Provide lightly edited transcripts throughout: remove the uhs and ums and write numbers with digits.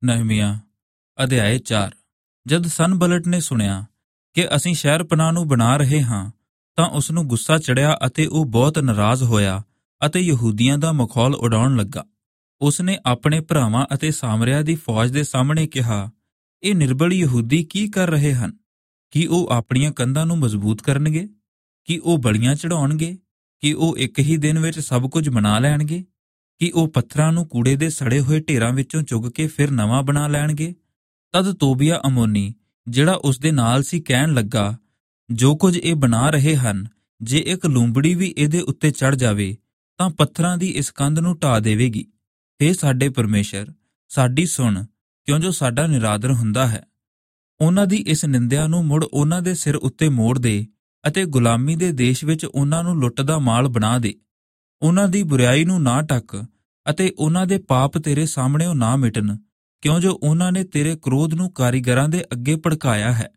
ਨਹਿਮੀਆ ਅਧਿਆਇ 4। ਜਦ ਸਨਬਲਟ ਨੇ ਸੁਣਿਆ ਕਿ ਅਸੀਂ ਸ਼ਹਿਰ ਪਨਾਹ ਨੂੰ ਬਣਾ ਰਹੇ ਹਾਂ ਤਾਂ ਉਸ ਨੂੰ ਗੁੱਸਾ ਚੜ੍ਹਿਆ ਅਤੇ ਉਹ ਬਹੁਤ ਨਾਰਾਜ਼ ਹੋਇਆ ਅਤੇ ਯਹੂਦੀਆਂ ਦਾ ਮਖੌਲ ਉਡਾਉਣ ਲੱਗਾ। ਉਸ ਨੇ ਆਪਣੇ ਭਰਾਵਾਂ ਅਤੇ ਸਾਮਰਿਆ ਦੀ ਫੌਜ ਦੇ ਸਾਹਮਣੇ ਕਿਹਾ, ਇਹ ਨਿਰਬਲ ਯਹੂਦੀ ਕੀ ਕਰ ਰਹੇ ਹਨ? ਕੀ ਉਹ ਆਪਣੀਆਂ ਕੰਧਾਂ ਨੂੰ ਮਜ਼ਬੂਤ ਕਰਨਗੇ? ਕੀ ਉਹ ਬਲੀਆਂ ਚੜ੍ਹਾਉਣਗੇ? ਕੀ ਉਹ ਇੱਕ ਹੀ ਦਿਨ ਵਿੱਚ ਸਭ ਕੁਝ ਬਣਾ ਲੈਣਗੇ? ਕੀ ਉਹ ਪੱਥਰਾਂ ਨੂੰ ਕੂੜੇ ਦੇ ਸੜੇ ਹੋਏ ਢੇਰਾਂ ਵਿੱਚੋਂ ਚੁੱਗ ਕੇ ਫਿਰ ਨਵਾਂ ਬਣਾ ਲੈਣਗੇ? ਤਦ ਤੋਬੀਆ ਅਮੋਨੀ, ਜਿਹੜਾ ਉਸ ਦੇ ਨਾਲ ਸੀ, ਕਹਿਣ ਲੱਗਾ, ਜੋ ਕੁਝ ਇਹ ਬਣਾ ਰਹੇ ਹਨ, ਜੇ ਇੱਕ ਲੂੰਬੜੀ ਵੀ ਇਹਦੇ ਉੱਤੇ ਚੜ੍ਹ ਜਾਵੇ ਤਾਂ ਪੱਥਰਾਂ ਦੀ ਇਸ ਕੰਧ ਨੂੰ ਢਾਹ ਦੇਵੇਗੀ। ਹੇ ਸਾਡੇ ਪਰਮੇਸ਼ਰ, ਸਾਡੀ ਸੁਣ, ਕਿਉਂ ਜੋ ਸਾਡਾ ਨਿਰਾਦਰ ਹੁੰਦਾ ਹੈ। ਉਹਨਾਂ ਦੀ ਇਸ ਨਿੰਦਿਆ ਨੂੰ ਮੁੜ ਉਹਨਾਂ ਦੇ ਸਿਰ ਉੱਤੇ ਮੋੜ ਦੇ ਅਤੇ ਗੁਲਾਮੀ ਦੇ ਦੇਸ਼ ਵਿੱਚ ਉਹਨਾਂ ਨੂੰ ਲੁੱਟ ਦਾ ਮਾਲ ਬਣਾ ਦੇ। ਉਹਨਾਂ ਦੀ ਬੁਰਾਈ ਨੂੰ ਨਾ ਢੱਕ ਅਤੇ ਉਹਨਾਂ ਦੇ ਪਾਪ ਤੇਰੇ ਸਾਹਮਣਿਓਂ ਨਾ ਮਿਟਣ, ਕਿਉਂ ਜੋ ਉਹਨਾਂ ਨੇ ਤੇਰੇ ਕ੍ਰੋਧ ਨੂੰ ਕਾਰੀਗਰਾਂ ਦੇ ਅੱਗੇ ਭੜਕਾਇਆ ਹੈ।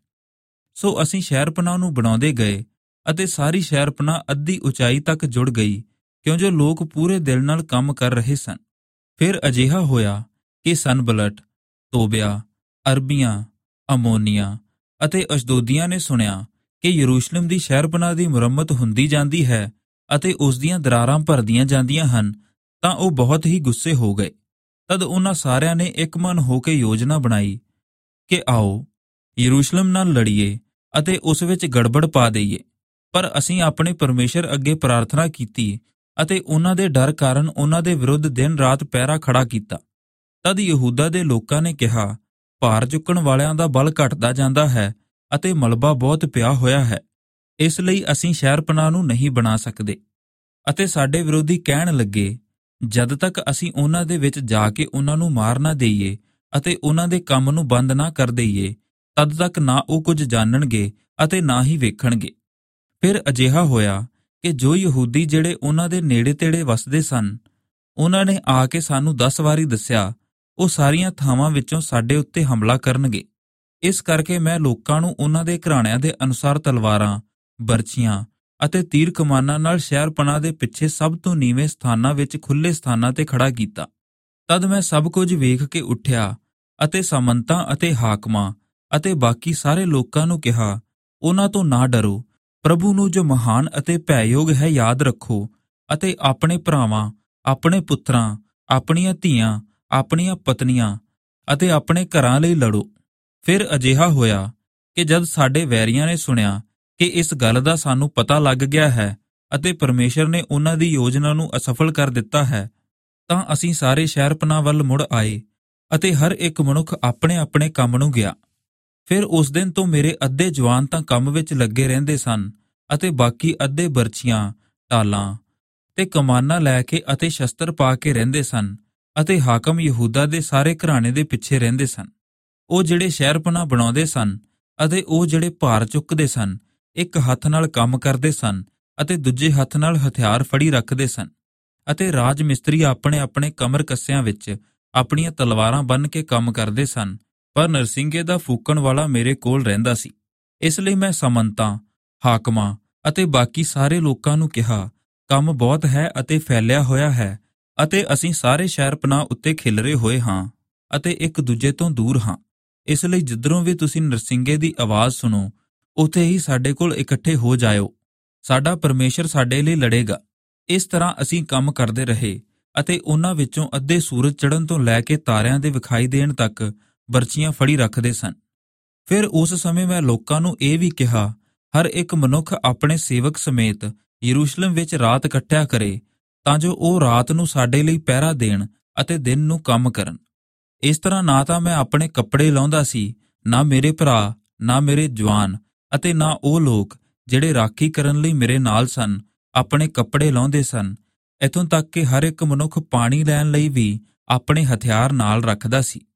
ਸੋ ਅਸੀਂ ਸ਼ਹਿਰਪਨਾਹ ਨੂੰ ਬਣਾਉਂਦੇ ਗਏ ਅਤੇ ਸਾਰੀ ਸ਼ਹਿਰਪਨਾਹ ਅੱਧੀ ਉਚਾਈ ਤੱਕ ਜੁੜ ਗਈ, ਕਿਉਂ ਜੋ ਲੋਕ ਪੂਰੇ ਦਿਲ ਨਾਲ ਕੰਮ ਕਰ ਰਹੇ ਸਨ। ਫਿਰ ਅਜਿਹਾ ਹੋਇਆ ਕਿ ਸਨਬਲਟ, ਤੋਬਿਆ, ਅਰਬੀਆਂ, ਅਮੋਨੀਆਂ ਅਤੇ ਅਸ਼ਦੋਦੀਆਂ ਨੇ ਸੁਣਿਆ ਕਿ ਯਰੂਸ਼ਲਮ ਦੀ ਸ਼ਹਿਰਪਨਾਹ ਦੀ ਮੁਰੰਮਤ ਹੁੰਦੀ ਜਾਂਦੀ ਹੈ ਅਤੇ ਉਸ ਦੀਆਂ ਦਰਾਰਾਂ ਭਰਦੀਆਂ ਜਾਂਦੀਆਂ ਹਨ, ਤਾਂ ਉਹ ਬਹੁਤ ਹੀ ਗੁੱਸੇ ਹੋ ਗਏ। ਤਦ ਉਹਨਾਂ ਸਾਰਿਆਂ ਨੇ ਇੱਕ ਮਨ ਹੋ ਕੇ ਯੋਜਨਾ ਬਣਾਈ ਕਿ ਆਓ ਯਰੂਸ਼ਲਮ ਨਾਲ ਲੜੀਏ ਅਤੇ ਉਸ ਵਿੱਚ ਗੜਬੜ ਪਾ ਦਈਏ। ਪਰ ਅਸੀਂ ਆਪਣੇ ਪਰਮੇਸ਼ਰ ਅੱਗੇ ਪ੍ਰਾਰਥਨਾ ਕੀਤੀ ਅਤੇ ਉਹਨਾਂ ਦੇ ਡਰ ਕਾਰਨ ਉਹਨਾਂ ਦੇ ਵਿਰੁੱਧ ਦਿਨ ਰਾਤ ਪਹਿਰਾ ਖੜਾ ਕੀਤਾ। ਤਦ ਯਹੂਦਾ ਦੇ ਲੋਕਾਂ ਨੇ ਕਿਹਾ, ਭਾਰ ਚੁੱਕਣ ਵਾਲਿਆਂ ਦਾ ਬਲ ਘਟਦਾ ਜਾਂਦਾ ਹੈ ਅਤੇ ਮਲਬਾ ਬਹੁਤ ਪਿਆ ਹੋਇਆ ਹੈ, ਇਸ ਲਈ ਅਸੀਂ ਸ਼ਹਿਰਪਨਾਹ ਨੂੰ ਨਹੀਂ ਬਣਾ ਸਕਦੇ। ਅਤੇ ਸਾਡੇ ਵਿਰੋਧੀ ਕਹਿਣ ਲੱਗੇ, ਜਦ ਤੱਕ ਅਸੀਂ ਉਹਨਾਂ ਦੇ ਵਿੱਚ ਜਾ ਕੇ ਉਹਨਾਂ ਨੂੰ ਮਾਰ ਨਾ ਦੇਈਏ ਅਤੇ ਉਹਨਾਂ ਦੇ ਕੰਮ ਨੂੰ ਬੰਦ ਨਾ ਕਰ ਦੇਈਏ, ਤਦ ਤੱਕ ਨਾ ਉਹ ਕੁਝ ਜਾਣਨਗੇ ਅਤੇ ਨਾ ਹੀ ਵੇਖਣਗੇ। ਫਿਰ ਅਜਿਹਾ ਹੋਇਆ ਕਿ ਜੋ ਯਹੂਦੀ ਜਿਹੜੇ ਉਹਨਾਂ ਦੇ ਨੇੜੇ ਤੇੜੇ ਵਸਦੇ ਸਨ, ਉਹਨਾਂ ਨੇ ਆ ਕੇ ਸਾਨੂੰ 10 ਵਾਰੀ ਦੱਸਿਆ, ਉਹ ਸਾਰੀਆਂ ਥਾਵਾਂ ਵਿੱਚੋਂ ਸਾਡੇ ਉੱਤੇ ਹਮਲਾ ਕਰਨਗੇ। ਇਸ ਕਰਕੇ ਮੈਂ ਲੋਕਾਂ ਨੂੰ ਉਹਨਾਂ ਦੇ ਘਰਾਣਿਆਂ ਦੇ ਅਨੁਸਾਰ ਤਲਵਾਰਾਂ, ਬਰਛੀਆਂ ਅਤੇ ਤੀਰ ਕਮਾਨਾਂ ਨਾਲ ਸ਼ਹਿਰਪਨਾਹ ਦੇ ਪਿੱਛੇ ਸਭ ਤੋਂ ਨੀਵੇਂ ਸਥਾਨਾਂ ਵਿੱਚ ਖੁੱਲ੍ਹੇ ਸਥਾਨਾਂ ਤੇ ਖੜਾ ਕੀਤਾ। ਤਦ ਮੈਂ ਸਭ ਕੁਝ ਵੇਖ ਕੇ ਉੱਠਿਆ ਅਤੇ ਸਾਮੰਤਾਂ ਅਤੇ ਹਾਕਮਾਂ ਅਤੇ ਬਾਕੀ ਸਾਰੇ ਲੋਕਾਂ ਨੂੰ ਕਿਹਾ, ਉਹਨਾਂ ਤੋਂ ਨਾ ਡਰੋ, ਪ੍ਰਭੂ ਨੂੰ ਜੋ ਮਹਾਨ ਅਤੇ ਭੈਯੋਗ ਹੈ ਯਾਦ ਰੱਖੋ ਅਤੇ ਆਪਣੇ ਭਰਾਵਾਂ, ਆਪਣੇ ਪੁੱਤਰਾਂ, ਆਪਣੀਆਂ ਧੀਆਂ, ਆਪਣੀਆਂ ਪਤਨੀਆਂ ਅਤੇ ਆਪਣੇ ਘਰਾਂ ਲਈ ਲੜੋ। ਫਿਰ ਅਜਿਹਾ ਹੋਇਆ ਕਿ ਜਦ ਸਾਡੇ ਵੈਰੀਆਂ ਨੇ ਸੁਣਿਆ ਕਿ ਇਸ ਗੱਲ ਦਾ ਸਾਨੂੰ ਪਤਾ ਲੱਗ ਗਿਆ ਹੈ ਅਤੇ ਪਰਮੇਸ਼ਰ ਨੇ ਉਹਨਾਂ ਦੀ ਯੋਜਨਾ ਨੂੰ ਅਸਫਲ ਕਰ ਦਿੱਤਾ ਹੈ, ਤਾਂ ਅਸੀਂ ਸਾਰੇ ਸ਼ਹਿਰਪਨਾਹ ਵੱਲ ਮੁੜ ਆਏ ਅਤੇ ਹਰ ਇੱਕ ਮਨੁੱਖ ਆਪਣੇ ਆਪਣੇ ਕੰਮ ਨੂੰ ਗਿਆ। ਫਿਰ ਉਸ ਦਿਨ ਤੋਂ ਮੇਰੇ ਅੱਧੇ ਜਵਾਨ ਤਾਂ ਕੰਮ ਵਿੱਚ ਲੱਗੇ ਰਹਿੰਦੇ ਸਨ ਅਤੇ ਬਾਕੀ ਅੱਧੇ ਬਰਛੀਆਂ, ਢਾਲਾਂ ਤੇ ਕਮਾਨਾਂ ਲੈ ਕੇ ਅਤੇ ਸ਼ਸਤਰ ਪਾ ਕੇ ਰਹਿੰਦੇ ਸਨ ਅਤੇ ਹਾਕਮ ਯਹੂਦਾ ਦੇ ਸਾਰੇ ਘਰਾਣੇ ਦੇ ਪਿੱਛੇ ਰਹਿੰਦੇ ਸਨ। ਉਹ ਜਿਹੜੇ ਸ਼ਹਿਰਪਨਾਹ ਬਣਾਉਂਦੇ ਸਨ ਅਤੇ ਉਹ ਜਿਹੜੇ ਭਾਰ ਚੁੱਕਦੇ ਸਨ, ਇੱਕ ਹੱਥ ਨਾਲ ਕੰਮ ਕਰਦੇ ਸਨ ਅਤੇ ਦੂਜੇ ਹੱਥ ਨਾਲ ਹਥਿਆਰ ਫੜੀ ਰੱਖਦੇ ਸਨ। ਅਤੇ ਰਾਜ ਮਿਸਤਰੀ ਆਪਣੇ ਆਪਣੇ ਕਮਰ ਕੱਸਿਆਂ ਵਿੱਚ ਆਪਣੀਆਂ ਤਲਵਾਰਾਂ ਬੰਨ੍ਹ ਕੇ ਕੰਮ ਕਰਦੇ ਸਨ, ਪਰ ਨਰਸਿੰਗੇ ਦਾ ਫੂਕਣ ਵਾਲਾ ਮੇਰੇ ਕੋਲ ਰਹਿੰਦਾ ਸੀ। ਇਸ ਲਈ ਮੈਂ ਸਾਮੰਤਾਂ, ਹਾਕਮਾਂ ਅਤੇ ਬਾਕੀ ਸਾਰੇ ਲੋਕਾਂ ਨੂੰ ਕਿਹਾ, ਕੰਮ ਬਹੁਤ ਹੈ ਅਤੇ ਫੈਲਿਆ ਹੋਇਆ ਹੈ ਅਤੇ ਅਸੀਂ ਸਾਰੇ ਸ਼ਹਿਰਪਨਾਹ ਉੱਤੇ ਖਿਲਰੇ ਹੋਏ ਹਾਂ ਅਤੇ ਇੱਕ ਦੂਜੇ ਤੋਂ ਦੂਰ ਹਾਂ। ਇਸ ਲਈ ਜਿੱਧਰੋਂ ਵੀ ਤੁਸੀਂ ਨਰਸਿੰਗੇ ਦੀ ਆਵਾਜ਼ ਸੁਣੋ, ਉੱਥੇ ਹੀ ਸਾਡੇ ਕੋਲ ਇਕੱਠੇ ਹੋ ਜਾਇਓ। ਸਾਡਾ ਪਰਮੇਸ਼ਰ ਸਾਡੇ ਲਈ ਲੜੇਗਾ। ਇਸ ਤਰ੍ਹਾਂ ਅਸੀਂ ਕੰਮ ਕਰਦੇ ਰਹੇ ਅਤੇ ਉਹਨਾਂ ਵਿੱਚੋਂ ਅੱਧੇ ਸੂਰਜ ਚੜ੍ਹਨ ਤੋਂ ਲੈ ਕੇ ਤਾਰਿਆਂ ਦੇ ਵਿਖਾਈ ਦੇਣ ਤੱਕ ਬਰਛੀਆਂ ਫੜੀ ਰੱਖਦੇ ਸਨ। ਫਿਰ ਉਸ ਸਮੇਂ ਮੈਂ ਲੋਕਾਂ ਨੂੰ ਇਹ ਵੀ ਕਿਹਾ, ਹਰ ਇੱਕ ਮਨੁੱਖ ਆਪਣੇ ਸੇਵਕ ਸਮੇਤ ਯਰੂਸ਼ਲਮ ਵਿੱਚ ਰਾਤ ਕੱਟਿਆ ਕਰੇ, ਤਾਂ ਜੋ ਉਹ ਰਾਤ ਨੂੰ ਸਾਡੇ ਲਈ ਪਹਿਰਾ ਦੇਣ ਅਤੇ ਦਿਨ ਨੂੰ ਕੰਮ ਕਰਨ। ਇਸ ਤਰ੍ਹਾਂ ਨਾ ਤਾਂ ਮੈਂ ਆਪਣੇ ਕੱਪੜੇ ਲਾਉਂਦਾ ਸੀ, ਨਾ ਮੇਰੇ ਭਰਾ, ਨਾ ਮੇਰੇ ਜਵਾਨ ਅਤੇ ਨਾ ਉਹ ਲੋਕ ਜਿਹੜੇ ਰਾਖੀ ਕਰਨ ਲਈ ਮੇਰੇ ਨਾਲ ਸਨ ਆਪਣੇ ਕੱਪੜੇ ਲਾਉਂਦੇ ਸਨ, ਇੱਥੋਂ ਤੱਕ ਕਿ ਹਰ ਇੱਕ ਮਨੁੱਖ ਪਾਣੀ ਲੈਣ ਲਈ ਵੀ ਆਪਣੇ ਹਥਿਆਰ ਨਾਲ ਰੱਖਦਾ ਸੀ।